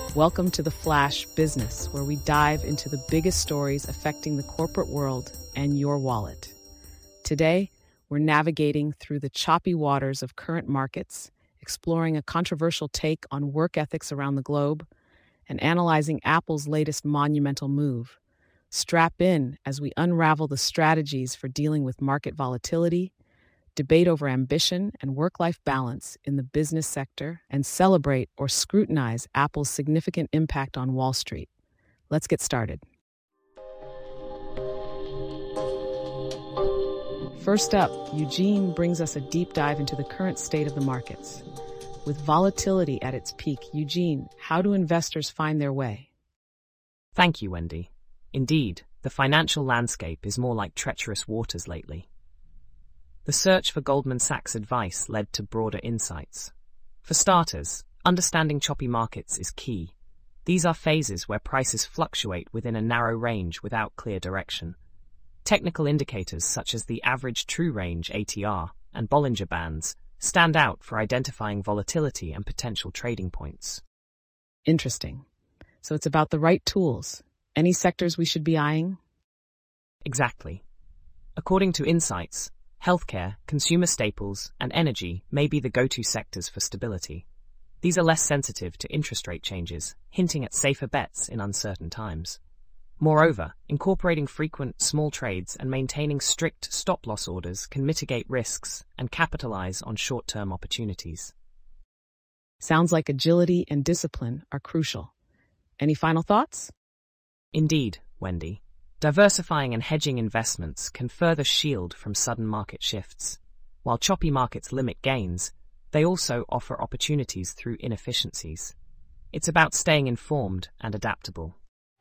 Welcome to The Flash Business, where we dive into the biggest stories affecting the corporate world and your wallet. Today, we're navigating through the choppy waters of current markets, exploring a controversial take on work ethics around the globe, and analyzing Apple's latest monumental move. Strap in as we unravel the strategies for dealing with market volatility, debate over ambition and work-life balance in the business sector, and celebrate or scrutinize Apple's significant impact on Wall Street. Let's get started. First up, Eugene brings us a deep dive into the current state of the markets. With volatility at its peak, Eugene, how do investors find their way? Thank you, Wendy. Indeed, the financial landscape is more like treacherous waters lately. The search for Goldman Sachs advice led to broader insights. For starters, understanding choppy markets is key. These are phases where prices fluctuate within a narrow range without clear direction. Technical indicators such as the average true range ATR and Bollinger Bands stand out for identifying volatility and potential trading points. Interesting. So it's about the right tools. Any sectors we should be eyeing? Exactly. According to Insights, healthcare, consumer staples, and energy may be the go-to sectors for stability. These are less sensitive to interest rate changes, hinting at safer bets in uncertain times. Moreover, incorporating frequent small trades and maintaining strict stop-loss orders can mitigate risks and capitalize on short-term opportunities. Sounds like agility and discipline are crucial. Any final thoughts? Indeed, Wendy. Diversifying and hedging investments can further shield from sudden market shifts. While choppy markets limit gains, they also offer opportunities through inefficiencies. It's about staying informed and adaptable.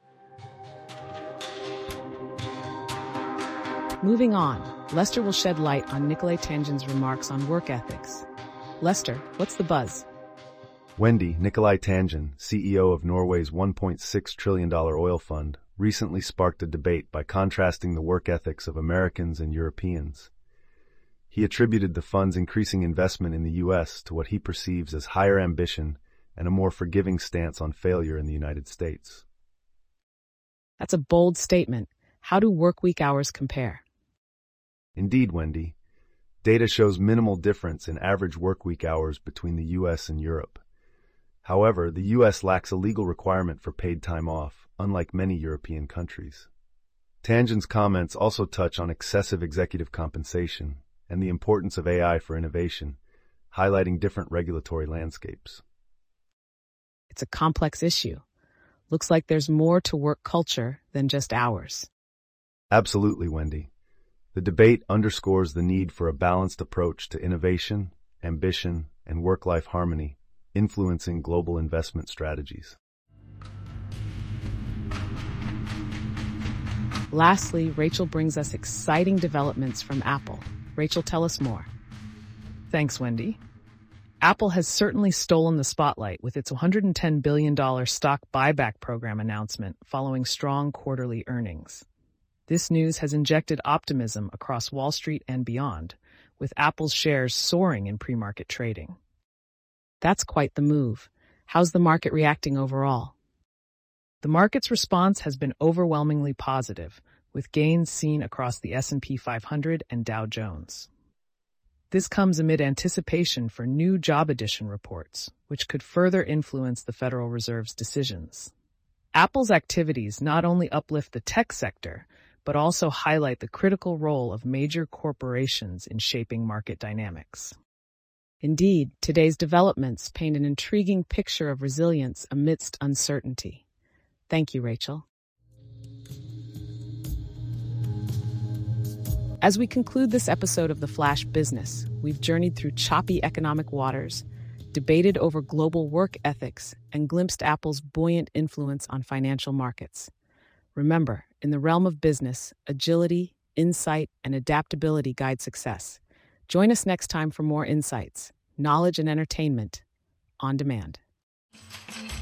Moving on, Lester will shed light on Nicolai Tangen's remarks on work ethics. Lester, what's the buzz? Wendy, Nicolai Tangen, CEO of Norway's $1.6 trillion oil fund, recently sparked a debate by contrasting the work ethics of Americans and Europeans. He attributed the fund's increasing investment in the U.S. to what he perceives as higher ambition and a more forgiving stance on failure in the United States. That's a bold statement. How do workweek hours compare? Indeed, Wendy. Data shows minimal difference in average workweek hours between the U.S. and Europe. However, the U.S. lacks a legal requirement for paid time off, unlike many European countries. Tangen's comments also touch on excessive executive compensation and the importance of AI for innovation, highlighting different regulatory landscapes. It's a complex issue. Looks like there's more to work culture than just hours. Absolutely, Wendy. The debate underscores the need for a balanced approach to innovation, ambition, and work-life harmony, influencing global investment strategies. Lastly, Rachel brings us exciting developments from Apple. Rachel, tell us more. Thanks, Wendy. Apple has certainly stolen the spotlight with its $110 billion stock buyback program announcement following strong quarterly earnings. This news has injected optimism across Wall Street and beyond, with Apple's shares soaring in pre-market trading. That's quite the move. How's the market reacting overall? The market's response has been overwhelmingly positive, with gains seen across the S&P 500 and Dow Jones. This comes amid anticipation for new job addition reports, which could further influence the Federal Reserve's decisions. Apple's activities not only uplift the tech sector, but also highlight the critical role of major corporations in shaping market dynamics. Indeed, today's developments paint an intriguing picture of resilience amidst uncertainty. Thank you, Rachel. As we conclude this episode of The Flash Business, we've journeyed through choppy economic waters, debated over global work ethics, and glimpsed Apple's buoyant influence on financial markets. Remember, in the realm of business, agility, insight, and adaptability guide success. Join us next time for more insights, knowledge, and entertainment on demand.